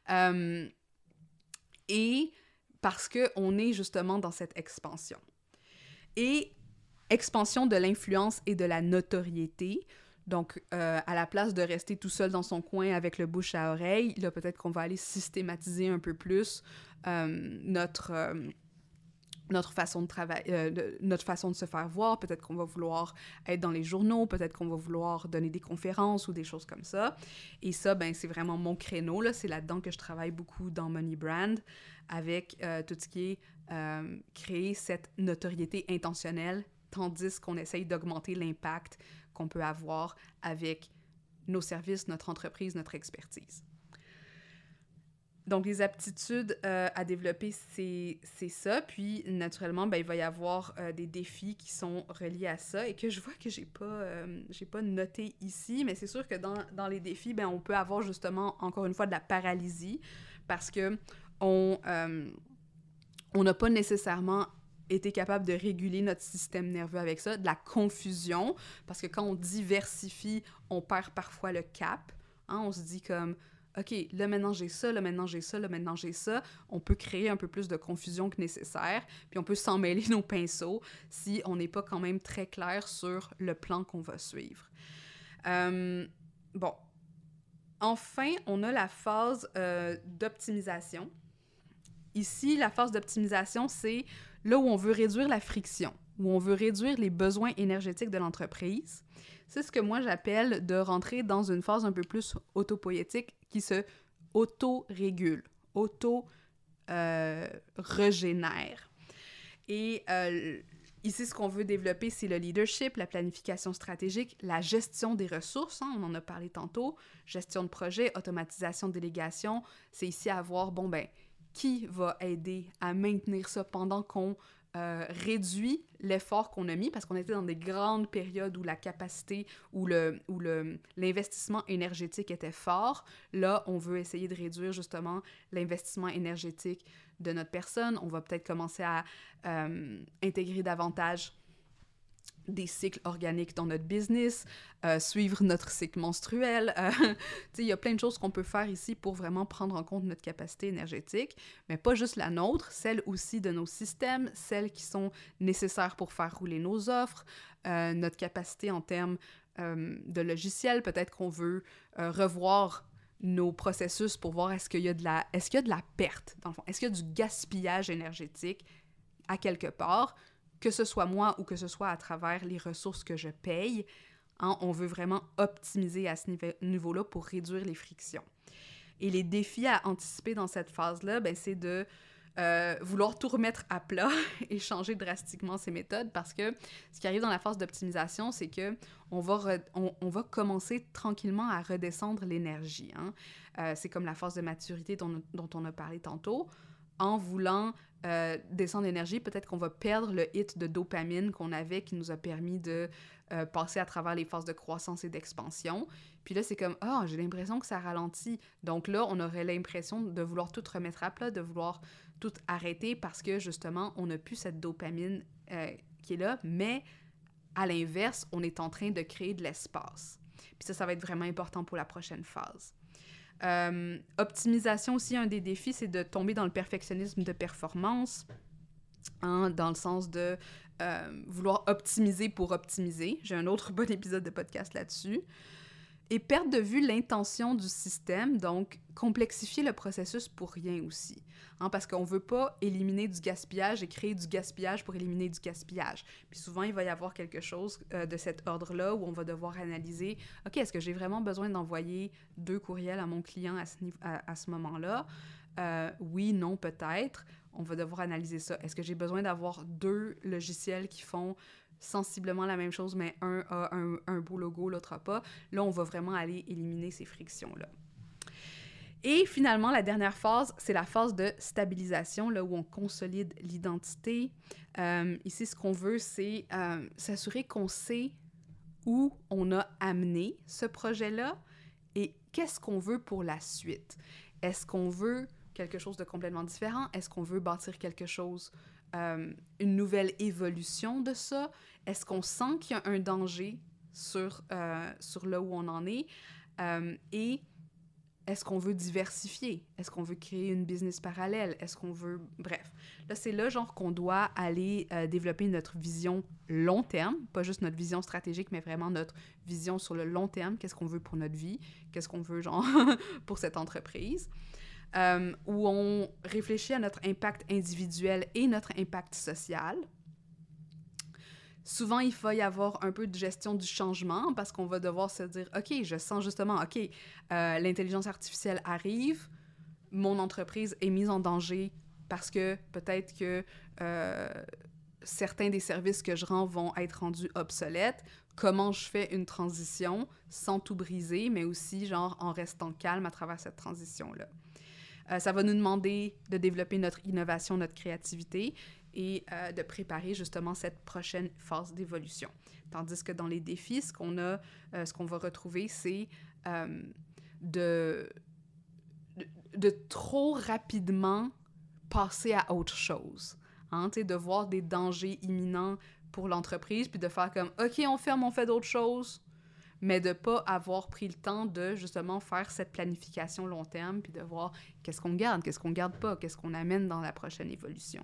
Et parce qu'on est justement dans cette expansion. Et expansion de l'influence et de la notoriété. Donc, à la place de rester tout seul dans son coin avec le bouche à oreille, là, peut-être qu'on va aller systématiser un peu plus notre façon de travailler, notre façon de se faire voir. Peut-être qu'on va vouloir être dans les journaux, peut-être qu'on va vouloir donner des conférences ou des choses comme ça. Et ça, ben, c'est vraiment mon créneau, là. C'est là-dedans que je travaille beaucoup dans Money Brand, avec tout ce qui est créer cette notoriété intentionnelle, tandis qu'on essaye d'augmenter l'impact qu'on peut avoir avec nos services, notre entreprise, notre expertise. Donc, les aptitudes à développer, c'est ça. Puis, naturellement, ben, il va y avoir des défis qui sont reliés à ça et que je vois que j'ai pas noté ici, mais c'est sûr que dans les défis, ben, on peut avoir justement, encore une fois, de la paralysie parce que on n'a pas nécessairement été capable de réguler notre système nerveux avec ça, de la confusion, parce que quand on diversifie, on perd parfois le cap. Hein? On se dit comme, OK, là maintenant j'ai ça, là maintenant j'ai ça, là maintenant j'ai ça. On peut créer un peu plus de confusion que nécessaire, puis on peut s'en mêler nos pinceaux si on n'est pas quand même très clair sur le plan qu'on va suivre. Bon. Enfin, on a la phase d'optimisation. Ici, la phase d'optimisation, c'est là où on veut réduire la friction, où on veut réduire les besoins énergétiques de l'entreprise. C'est ce que moi j'appelle de rentrer dans une phase un peu plus autopoïétique qui se auto-régule, auto-régénère. Et ici, ce qu'on veut développer, c'est le leadership, la planification stratégique, la gestion des ressources, hein, on en a parlé tantôt, gestion de projet, automatisation, délégation. C'est ici à voir, bon, ben, qui va aider à maintenir ça pendant qu'on réduit l'effort qu'on a mis, parce qu'on était dans des grandes périodes où la capacité, où l'investissement énergétique était fort. Là, on veut essayer de réduire justement l'investissement énergétique de notre personne. On va peut-être commencer à intégrer davantage des cycles organiques dans notre business, suivre notre cycle menstruel. Il y a plein de choses qu'on peut faire ici pour vraiment prendre en compte notre capacité énergétique, mais pas juste la nôtre, celle aussi de nos systèmes, celles qui sont nécessaires pour faire rouler nos offres, notre capacité en termes de logiciels. Peut-être qu'on veut revoir nos processus pour voir est-ce qu'il y a de la perte, dans le fond. Est-ce qu'il y a du gaspillage énergétique à quelque part, que ce soit moi ou que ce soit à travers les ressources que je paye, hein, on veut vraiment optimiser à ce niveau-là pour réduire les frictions. Et les défis à anticiper dans cette phase-là, ben, c'est de vouloir tout remettre à plat et changer drastiquement ces méthodes, parce que ce qui arrive dans la phase d'optimisation, c'est que on va commencer tranquillement à redescendre l'énergie. Hein. C'est comme la phase de maturité dont on a parlé tantôt. En voulant descendre l'énergie, peut-être qu'on va perdre le hit de dopamine qu'on avait qui nous a permis de passer à travers les phases de croissance et d'expansion. Puis là, c'est comme « Ah, j'ai l'impression que ça ralentit. » Donc là, on aurait l'impression de vouloir tout remettre à plat, de vouloir tout arrêter parce que, justement, on n'a plus cette dopamine qui est là, mais à l'inverse, on est en train de créer de l'espace. Puis ça va être vraiment important pour la prochaine phase. Optimisation aussi, un des défis, c'est de tomber dans le perfectionnisme de performance, hein, dans le sens de vouloir optimiser pour optimiser. J'ai un autre bon épisode de podcast là-dessus. Et perdre de vue l'intention du système, donc complexifier le processus pour rien aussi. Hein, parce qu'on ne veut pas éliminer du gaspillage et créer du gaspillage pour éliminer du gaspillage. Puis souvent, il va y avoir quelque chose de cet ordre-là où on va devoir analyser « OK, est-ce que j'ai vraiment besoin d'envoyer 2 courriels à mon client à ce moment-là? Oui, non, peut-être. » On va devoir analyser ça. Est-ce que j'ai besoin d'avoir 2 logiciels qui font sensiblement la même chose, mais un a un beau logo, l'autre n'a pas? Là, on va vraiment aller éliminer ces frictions-là. Et finalement, la dernière phase, c'est la phase de stabilisation, là où on consolide l'identité. Ici, ce qu'on veut, c'est s'assurer qu'on sait où on a amené ce projet-là et qu'est-ce qu'on veut pour la suite. Est-ce qu'on veut quelque chose de complètement différent? Est-ce qu'on veut bâtir quelque chose, une nouvelle évolution de ça? Est-ce qu'on sent qu'il y a un danger sur là où on en est? Et est-ce qu'on veut diversifier? Est-ce qu'on veut créer une business parallèle? Est-ce qu'on veut... Bref, là, c'est là, genre, qu'on doit aller développer notre vision long terme, pas juste notre vision stratégique, mais vraiment notre vision sur le long terme. Qu'est-ce qu'on veut pour notre vie? Qu'est-ce qu'on veut, genre, pour cette entreprise? Où on réfléchit à notre impact individuel et notre impact social. Souvent, il va y avoir un peu de gestion du changement parce qu'on va devoir se dire, OK, je sens justement, OK, l'intelligence artificielle arrive, mon entreprise est mise en danger parce que peut-être que certains des services que je rends vont être rendus obsolètes. Comment je fais une transition sans tout briser, mais aussi genre en restant calme à travers cette transition-là. Ça va nous demander de développer notre innovation, notre créativité et de préparer justement cette prochaine phase d'évolution. Tandis que dans les défis, ce qu'on va retrouver, c'est de trop rapidement passer à autre chose. Hein, de voir des dangers imminents pour l'entreprise, puis de faire comme « OK, on ferme, on fait d'autres choses », mais de ne pas avoir pris le temps de, justement, faire cette planification long terme, puis de voir qu'est-ce qu'on garde pas, qu'est-ce qu'on amène dans la prochaine évolution.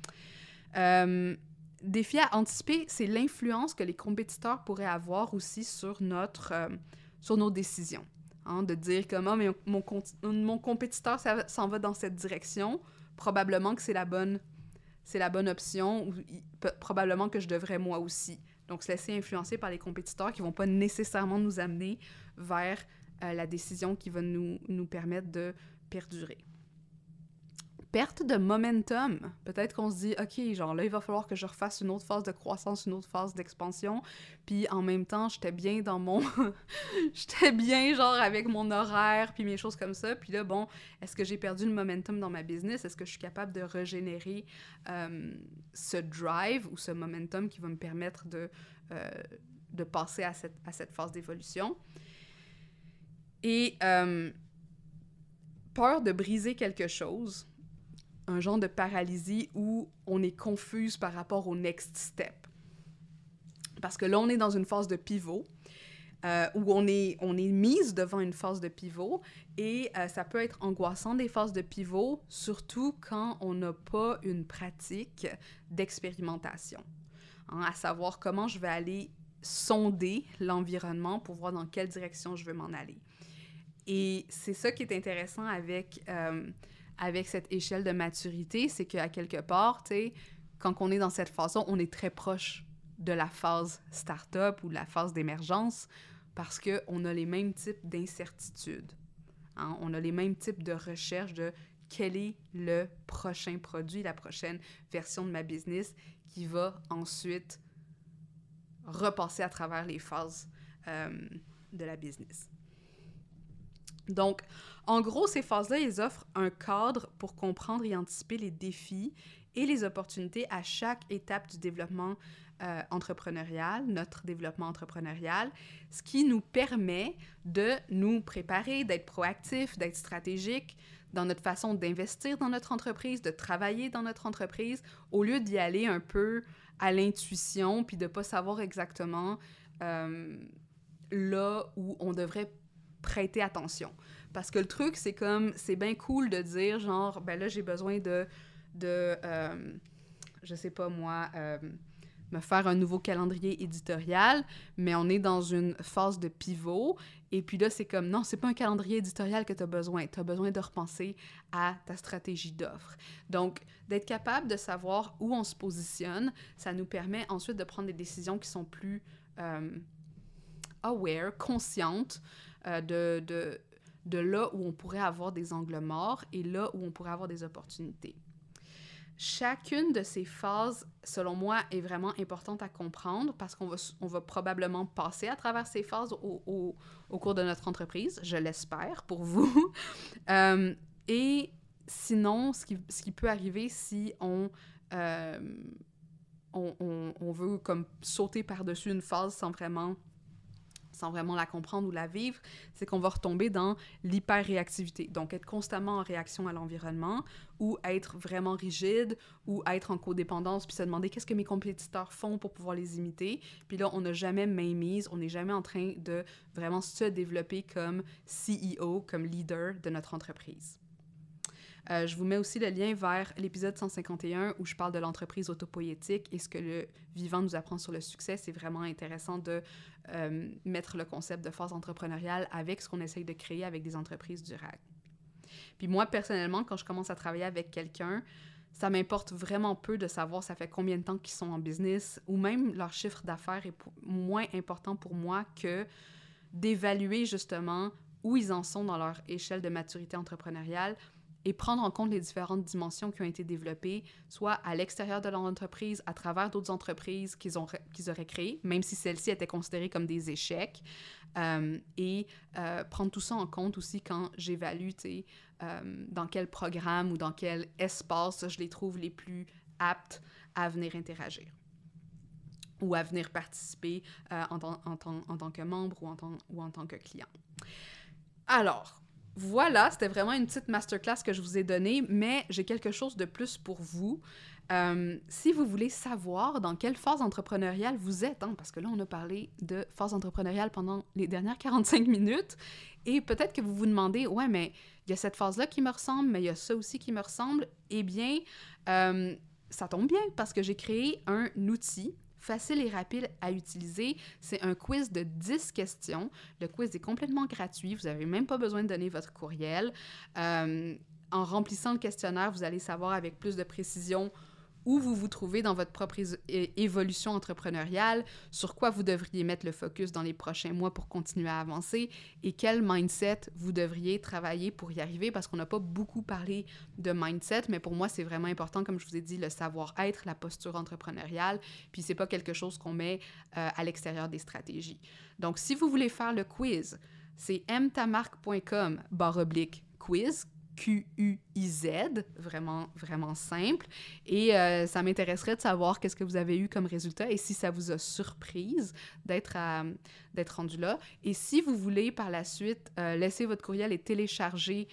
Défi à anticiper, c'est l'influence que les compétiteurs pourraient avoir aussi sur nos décisions. Hein, de dire comment mon compétiteur s'en va dans cette direction, probablement que c'est la bonne option, ou probablement que je devrais moi aussi. Donc, se laisser influencer par les compétiteurs qui ne vont pas nécessairement nous amener vers la décision qui va nous permettre de perdurer. Perte de momentum. Peut-être qu'on se dit, OK, genre là, il va falloir que je refasse une autre phase de croissance, une autre phase d'expansion. Puis en même temps, j'étais bien dans mon... j'étais bien, genre, avec mon horaire, puis mes choses comme ça. Puis là, bon, est-ce que j'ai perdu le momentum dans ma business? Est-ce que je suis capable de régénérer ce drive ou ce momentum qui va me permettre de passer à cette phase d'évolution? Et peur de briser quelque chose. Un genre de paralysie où on est confuse par rapport au next step. Parce que là, on est dans une phase de pivot, où on est mise devant une phase de pivot, et ça peut être angoissant des phases de pivot, surtout quand on n'a pas une pratique d'expérimentation. Hein, à savoir comment je vais aller sonder l'environnement pour voir dans quelle direction je veux m'en aller. Et c'est ça qui est intéressant avec cette échelle de maturité, c'est qu'à quelque part, tu sais, quand on est dans cette phase-là, on est très proche de la phase start-up ou de la phase d'émergence parce qu'on a les mêmes types d'incertitudes. Hein? On a les mêmes types de recherche de quel est le prochain produit, la prochaine version de ma business qui va ensuite repasser à travers les phases de la business. Donc, en gros, ces phases-là, elles offrent un cadre pour comprendre et anticiper les défis et les opportunités à chaque étape du développement entrepreneurial, notre développement entrepreneurial, ce qui nous permet de nous préparer, d'être proactifs, d'être stratégiques dans notre façon d'investir dans notre entreprise, de travailler dans notre entreprise, au lieu d'y aller un peu à l'intuition, puis de ne pas savoir exactement là où on devrait prêter attention. Parce que le truc, c'est comme, c'est bien cool de dire, genre, ben là, j'ai besoin de je sais pas moi, me faire un nouveau calendrier éditorial, mais on est dans une phase de pivot, et puis là, c'est comme, non, c'est pas un calendrier éditorial que tu as besoin de repenser à ta stratégie d'offre. Donc, d'être capable de savoir où on se positionne, ça nous permet ensuite de prendre des décisions qui sont plus aware, conscientes, de là où on pourrait avoir des angles morts et là où on pourrait avoir des opportunités. Chacune de ces phases, selon moi, est vraiment importante à comprendre parce qu'on va probablement passer à travers ces phases au cours de notre entreprise, je l'espère pour vous. Et sinon, ce qui peut arriver si on veut comme sauter par-dessus une phase sans vraiment sans vraiment la comprendre ou la vivre, c'est qu'on va retomber dans l'hyper-réactivité. Donc, être constamment en réaction à l'environnement ou être vraiment rigide ou être en codépendance puis se demander qu'est-ce que mes compétiteurs font pour pouvoir les imiter. Puis là, on n'a jamais main mise, on n'est jamais en train de vraiment se développer comme CEO, comme leader de notre entreprise. Je vous mets aussi le lien vers l'épisode 151 où je parle de l'entreprise autopoétique et ce que le vivant nous apprend sur le succès. C'est vraiment intéressant de mettre le concept de phase entrepreneuriale avec ce qu'on essaye de créer avec des entreprises durables. Puis moi, personnellement, quand je commence à travailler avec quelqu'un, ça m'importe vraiment peu de savoir ça fait combien de temps qu'ils sont en business ou même leur chiffre d'affaires est moins important pour moi que d'évaluer justement où ils en sont dans leur échelle de maturité entrepreneuriale et prendre en compte les différentes dimensions qui ont été développées, soit à l'extérieur de leur entreprise, à travers d'autres entreprises qu'ils auraient créées, même si celles-ci étaient considérées comme des échecs, et prendre tout ça en compte aussi quand j'évalue, dans quel programme ou dans quel espace je les trouve les plus aptes à venir interagir ou à venir participer en tant que membre ou en tant que client. Alors, voilà, c'était vraiment une petite masterclass que je vous ai donnée, mais j'ai quelque chose de plus pour vous. Si vous voulez savoir dans quelle phase entrepreneuriale vous êtes, parce que là, on a parlé de phase entrepreneuriale pendant les dernières 45 minutes, et peut-être que vous vous demandez, ouais, mais il y a cette phase-là qui me ressemble, mais il y a ça aussi qui me ressemble. Eh bien, ça tombe bien parce que j'ai créé un outil facile et rapide à utiliser. C'est un quiz de 10 questions. Le quiz est complètement gratuit. Vous n'avez même pas besoin de donner votre courriel. En remplissant le questionnaire, vous allez savoir avec plus de précision où vous vous trouvez dans votre propre évolution entrepreneuriale, sur quoi vous devriez mettre le focus dans les prochains mois pour continuer à avancer et quel mindset vous devriez travailler pour y arriver, parce qu'on n'a pas beaucoup parlé de mindset, mais pour moi, c'est vraiment important, comme je vous ai dit, le savoir-être, la posture entrepreneuriale, puis c'est pas quelque chose qu'on met à l'extérieur des stratégies. Donc, si vous voulez faire le quiz, c'est aimetamarque.com/quiz, Q-U-I-Z, vraiment, vraiment simple. Et ça m'intéresserait de savoir qu'est-ce que vous avez eu comme résultat et si ça vous a surprise d'être rendu là. Et si vous voulez, par la suite, laisser votre courriel et télécharger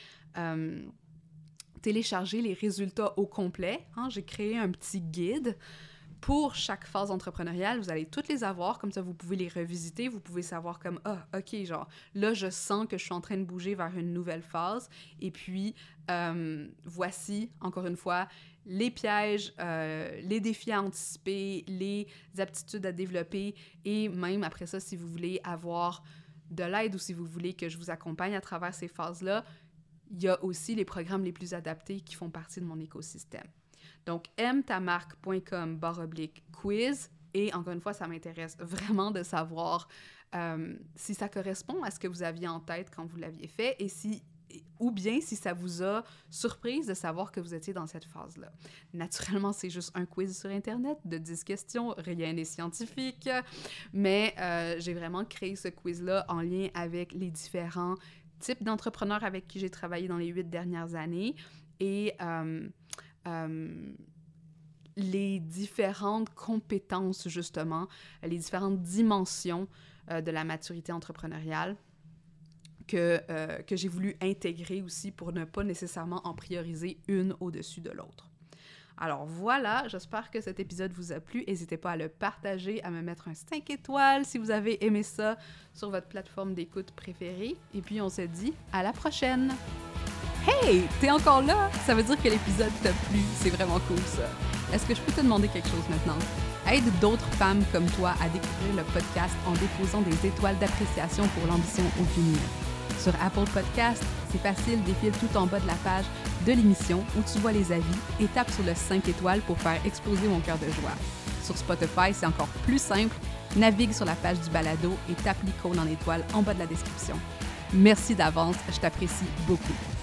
les résultats au complet, j'ai créé un petit guide pour chaque phase entrepreneuriale. Vous allez toutes les avoir, comme ça vous pouvez les revisiter, vous pouvez savoir comme « Ah, OK, genre, là, je sens que je suis en train de bouger vers une nouvelle phase. » Et puis, voici, encore une fois, les pièges, les défis à anticiper, les aptitudes à développer et même après ça, si vous voulez avoir de l'aide ou si vous voulez que je vous accompagne à travers ces phases-là, il y a aussi les programmes les plus adaptés qui font partie de mon écosystème. Donc, aimetamarque.com/quiz. Et encore une fois, ça m'intéresse vraiment de savoir si ça correspond à ce que vous aviez en tête quand vous l'aviez fait ou bien si ça vous a surprise de savoir que vous étiez dans cette phase-là. Naturellement, c'est juste un quiz sur Internet de 10 questions, rien n'est scientifique, mais j'ai vraiment créé ce quiz-là en lien avec les différents types d'entrepreneurs avec qui j'ai travaillé dans les 8 dernières années et les différentes compétences, justement, les différentes dimensions de la maturité entrepreneuriale que j'ai voulu intégrer aussi pour ne pas nécessairement en prioriser une au-dessus de l'autre. Alors voilà, j'espère que cet épisode vous a plu. N'hésitez pas à le partager, à me mettre un 5 étoiles si vous avez aimé ça sur votre plateforme d'écoute préférée. Et puis on se dit à la prochaine! Hey! T'es encore là? Ça veut dire que l'épisode t'a plu. C'est vraiment cool, ça. Est-ce que je peux te demander quelque chose maintenant? Aide d'autres femmes comme toi à découvrir le podcast en déposant des étoiles d'appréciation pour l'ambition au féminin. Sur Apple Podcast, c'est facile, défile tout en bas de la page de l'émission où tu vois les avis et tape sur le 5 étoiles pour faire exploser mon cœur de joie. Sur Spotify, c'est encore plus simple. Navigue sur la page du balado et tape l'icône en étoile en bas de la description. Merci d'avance, je t'apprécie beaucoup.